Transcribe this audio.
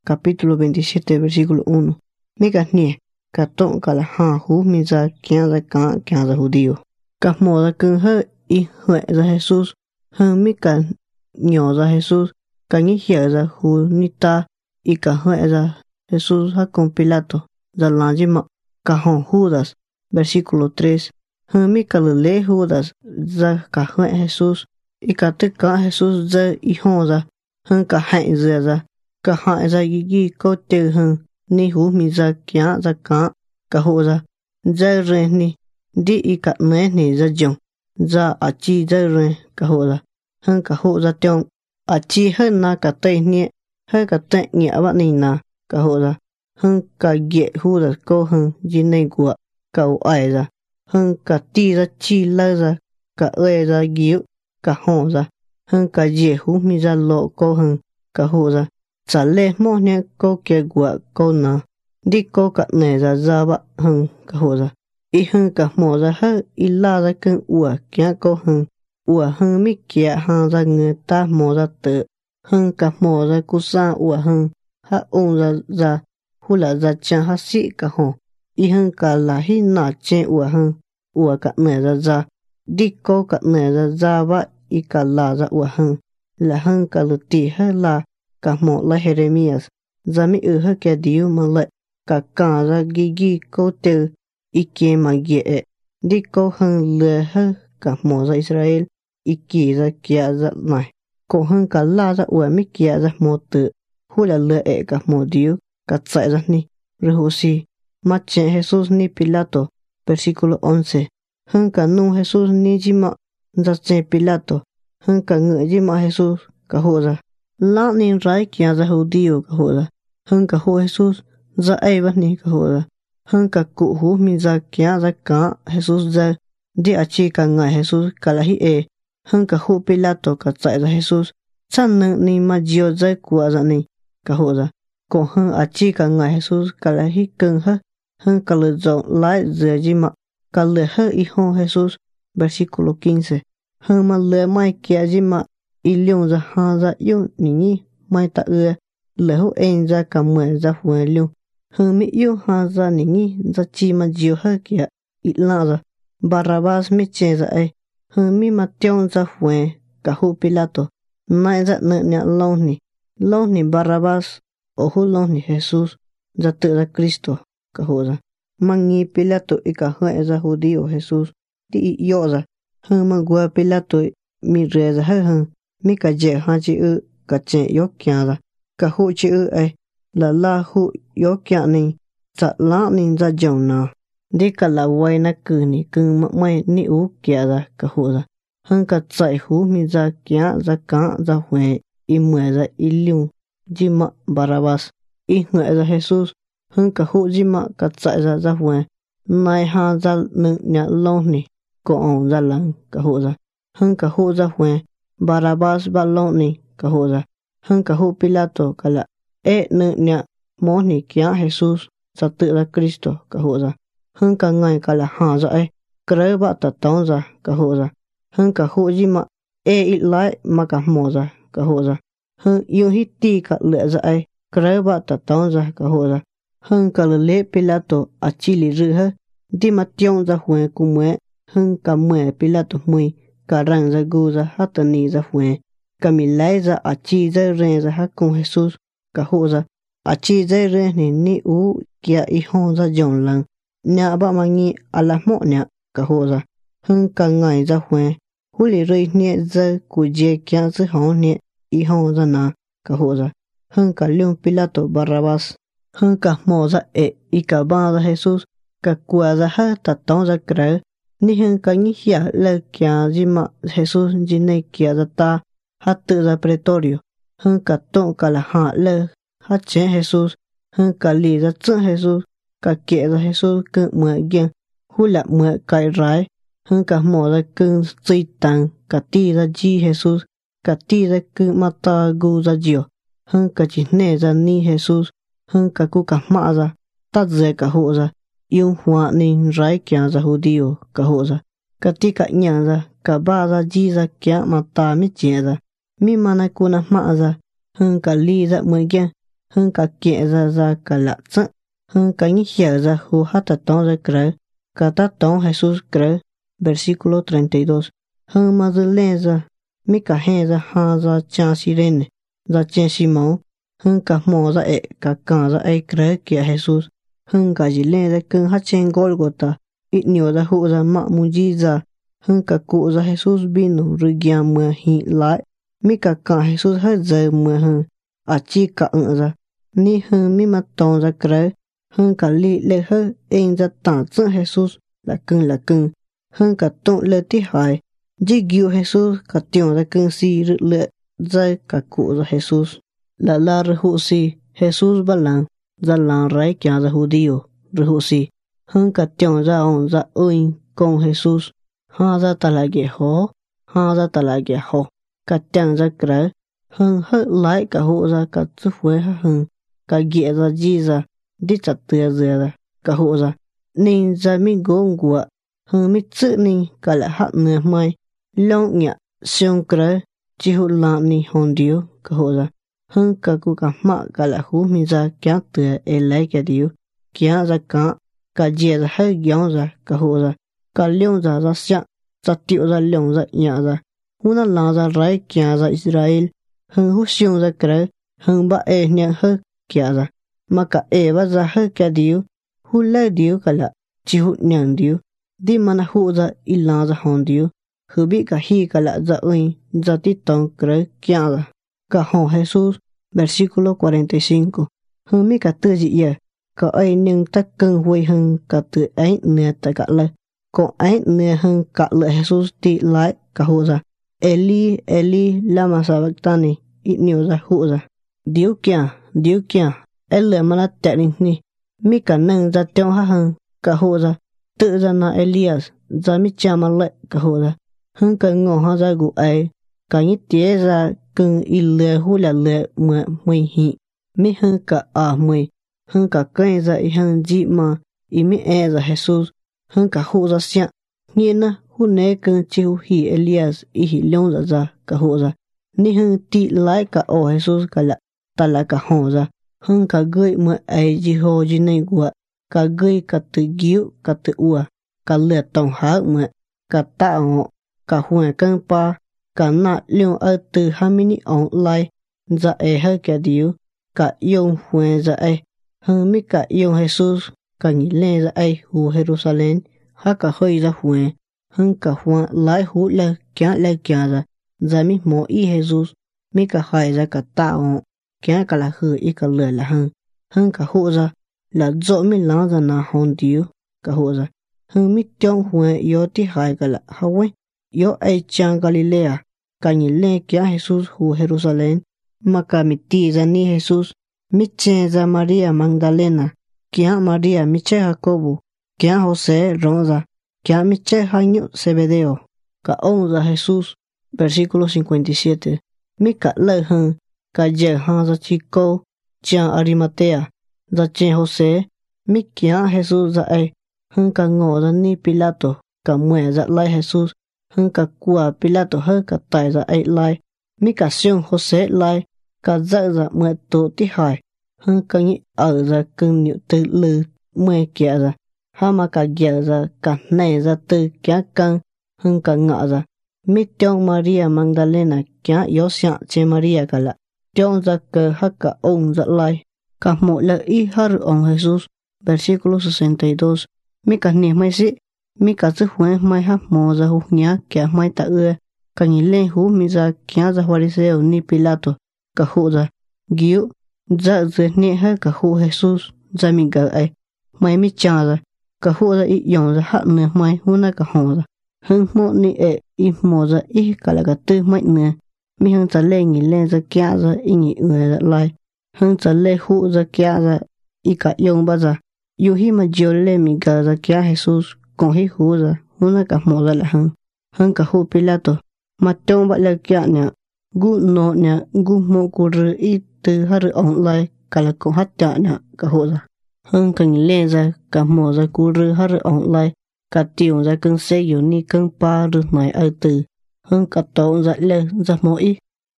capítulo 27, versículo 1. Mika nie, ka ton ka la ha hu mi za kya za judío. Ka mo da kun ha y hue za Jesús, han mi ka ño za Jesús, ka ni hia za hu ni ta, y ka hue za Jesús ha con Pilato, za lanji ma, ka hon Judas, versículo 3. Han mi ka le Judas za ka hue Jesús, y ka te ka Jesús za y hon za, han ka hain za, ka hain za yi ko te han, ni hu mi za kya za ka ho za re ni, di y ka ne ni za jong, za a chi za re ka ho za, han ka ho za tiong, a chi hơn na ka te nie, hơi ka te nghĩa ba ni na, ka ho za, han ka ye hu za ko han ji nei gua, ka u ai za, han ka ti za chi la za, ka e za giu, ka ho za, han ka ye hu mi za lo ko han, ka ho za, sa le mo ne ko ke gua ko na, di ko ka ne za ba han ka ho za, i han ka mo za ha i la za ken ua kya ko han, ua han mi kia han za nge ta mo za te, han ka mo za ku sa ua han, ha on za hula za chan ha si ka ho, i han ka la hi na chen ua han, ua ka ne za, di ko ka ne za ba i ka la za ua han, la han ka lu ti ha la, ka mo la Jeremías, za mi ha kia diu ma le, ka za gi ko te, i ke ma ye e, di ko han le ha ka mo za Israel, i ki za kia za nai, ko han ka la za ua mi kia za mo te, hula le e ka mo diu, ka tsai za ni, rehusi, ma chen Jesús ni Pilato, versículo 11, han ka nu Jesús ni jima, za chen Pilato, han ka nge jima Jesús, ka ho za, la ni rai kia za judío ka ho za, han ka ho Jesús, za ai ba ni ka ho za, han ka ku hu mi za kia za ka Jesús za, di a chi ka ngai Jesús ka la hi e, han ka hu Pilato ka tsai za Jesús, chan nang ni ma jio za kua za ni, ka ho za, ko han a chi ka ngai Jesús ka la hi keng ha, han ka le zong lai za jima, ka le ha i hon Jesús, versículo 15, han ma le mai kia jima, i liong za ha za yu ni mai ta ue, le hu en za ka mue za hue liong, han mi yu ha za ni za chi ma jio ha kia, i la za, Barrabás mi chen za ai, han mi ma tiong za hue, ka hu Pilato, nai za ne nya long ni Barrabás, o hu long ni Jesús, za te za Cristo, ka hu za, mangi Pilato i ka hue za judío Jesús, di i yo za, han ma gua Pilato mi re za han, mi ka je ha chi ka chen yo kya za, ka hu chi ai, la hu yo kya ni, za la ni za jong na, di ka la wai na ku ni kung ma mai ni u kya za, ka hu za, han ka tsai hu mi za kya za ka za hue, i mue za i liu, jima Barrabás, i hue za Jesús, han ka hu jima ka tsai za hue, nai ha za nung nya long ni, ko on za lang, ka hu za, han ka hu za hue, Barrabás ba long ni, ka hu za, han ka hu Pilato ka la, e nung nya mo ni kya Jesús, za te za Cristo, ka hu za, han ka ngai ka la ha za ai, kre ba ta tong za, ka hu za, han ka hu jima, e i lai ma ka mo za, ka hu za, han yu hi ti ka le za ai, kre ba ta tong za, ka hu za, han ka le Pilato a chi li ru ha, di ma tiong za hue ku mue, han ka mue Pilato mui, ka rang za gu za hata ni za hue, ka mi lai za a chi za re za ha con Jesús, ka hu za, a chi za re ni u kia i hon za jong lang, nya ba ma ngi ala mo nya, ka hu za, han ka ngai za hue, hu li rei nie za ku je kia zi hon nie, i hon za na, ka hu za, han ka liong Pilato Barrabás, han ka mo za e i ka ba za Jesús, ka kua za ha ta tong za kre, ni han ka ngi hia le kia jima Jesús jine kia za ta, ha te za pretorio, han ka tong ka la ha le, ha chen Jesús, han ka li za chen Jesús, ka ke za Jesús ke mue gen, hu la mue kai rai, han ka mo za ke zui tang, ka ti za ji Jesús, ka ti za ke mata gu za jio, han ka chi ne za ni Jesús, han ka ku ka ma za, ta ze ka hu za, yung hua ni rai kia za judío, ka hu za, ka ti ka nya za, ka ba za ji za kia mata mi chie za, mi mana ku na ma za, han ka li za mue gen, hơn cả kiện ra cả lạ chắc hơn cả những hiểu ra hú hát ta tông ra cỡ cả ta tông Jesus cỡ versículo 32 hơn mà dư lên ra mi cả hè ra ha ra cha sirene ra chen Simon hơn cả mò ra cả cả ra cỡ kia Jesus hơn cả gì lên ra cưng hát chen Golgotha ít nhiều ra hụ ra mạ mù ji ra hơn cả cụ ra Jesus binu rồi gia mưa hi lại mi cả Jesus hết giờ mưa hơn à chi cả ra ni hơn mi mà tông ra cỡ hơn cả li lệ hơn anh ra tảng chân Jesus là cưng hơn cả tụng lệ tí hải chỉ cứu Jesus cả tiếng ra cưng si rực lệ ra cả cụ ra Jesus là hụ si Jesus ba ra làng rái kia ra Judio hụ si hơn cả tiếng ra ông ra ơi con Jesus ha ra ta lại ghé hó cả tiếng ra cỡ hơn hết lại cả hộ ra cả chút huế hơn cả ghé ra gì ra đi chặt tựa ra cả hộ ra nên ra mi gom của hơn mi chữ nên cả lại hát nửa mai long nhẹ xiong cỡ chỉ hộ làm ni hòn điếu cả hộ ra hơn cả cụ cả mạ cả lại hú mi ra kéo tựa lấy cái điếu kéo ra cả dè ra hơi gióng ra cả hộ ra cả liông ra sẹn ra tiệu ra liông ra nhẹ ra hú nó làm ra rái kéo ra Israel hơn hú xiong ra cỡ hơn ba nhẹ hơn kéo ra mà cả bắt ra hơi cái điếu hú lấy điếu cả là chỉ hú nhàng điếu đi mà nó hú ra làm ra hòn điếu hú bị cả hi cả là ra ơi ra tí tông cỡ kéo ra cả hòn Jesus versículo 45 hú mi cả tư dị giờ cả ấy nhưng tất cưng vui hơn cả từ ấy nè tại cả lời còn ấy nè hơn cả lời Jesus tí lại cả hú ra Eli lama sabachthani ít nhiều ra hú ra điếu kia ele mana tẹn ni mi cả nâng ra tiêu ha hơn cả hộ ra tự ra na Elias ra mi chama lại cả hộ ra hơn cả ngõ ha ra gu ai cả những tía ra cưng ile hu là lệ mười hi mi hơn cả mười hơn cả cây ra hơn gì mà mi ra Jesus hơn cả hộ ra xiang nghe na hu ne cưng chiu hi Elias hi long ra cả hộ ra ni hơn ti lại cả Jesus cả là ta lại cả hộ ra hơn cả gửi mưa ấy gì hồ gì này của cả gửi cả tự cứu cả tự ua cả lửa tổng há mưa cả tạo họ cả huệ cân pa cả nạt liêu ở từ 20 ông lại ra ấy hơi cả điếu cả yêu huệ ra ấy hơn mi cả yêu Jesus cả nghĩ lên ra ấy hù Jerusalem ha cả hơi ra huệ hơn cả huệ lại hú là ra mi mò y Jesus mi cả hai ra cả tạo họ kia cả là hư ý cả lười là hơn cả hộ ra là dỗ mi láng ra na hòn điếu cả hộ ra hơn mi trong huệ yếu tí hai cả là hawaii yếu ai chang Galilea cả nhìn lên kia Jesus hu Jerusalem mà cả mi ti ra ni Jesus mi chen ra Maria Magdalena kia Maria mi che Jacobo kia Jose rong ra kia mi che hanyo Zebedeo cả ông ra Jesus versículo 57 mi cả lời hơn cả giờ ha ra chi cô cha Arimatea ra chen Jose mi kia Jesus ra ai hơn cả ngõ ra ni Pilato cả mẹ ra lại Jesus hơn cả của Pilato hơn cả tài ra ai lại mi cả xiong Jose lại cả ra mẹ tổ tí hải hơn cả nhị ở ra cưng nhịu từ lư mẹ kia ra ha mà cả giờ ra cả này ra từ kia căng hơn cả ngọ ra mi trong Maria Magdalena kia yếu sẹn che Maria cả là trong ra cơ ha cả ông ra lại cả một lời y har ông Jesus versículo 62 mi cả niệm mai sĩ mi cả sức khỏe mai ha mò ra hú nhá kia mai ta cả nhìn lên hú mi ra kia ra Pharisêu ni Pilato cả hú ra giu ra dưới nhẹ ha cả hú Jesus ra mi gỡ ai mai mi cha ra cả hú ra y yong ra hạ nè mai hú na cả hò ra hơn một ni y mò ra y cả là cả tư mai nè mi hơn trả lệ nghĩ lên ra kia ra y nghĩ ra lại hơn trả lệ hụ ra kia ra y cả yong ba ra yu hi mà jiu lệ mi gỡ ra kia Jesus còn hi hụ ra hú na cả mò ra là hơn cả hụ Pilato mà trong bạn là kia nè gu nọ nè gu mò cu rư y từ ha rư ông lại cả là con hát chả nè cả hụ ra hơn cả nghĩ lên ra cả mò ra cu rư ha rư ông lại cả tiểu ra cưng xe yu ni cưng pa rư mày ở từ hơn cả tổ ra lên ra mỗi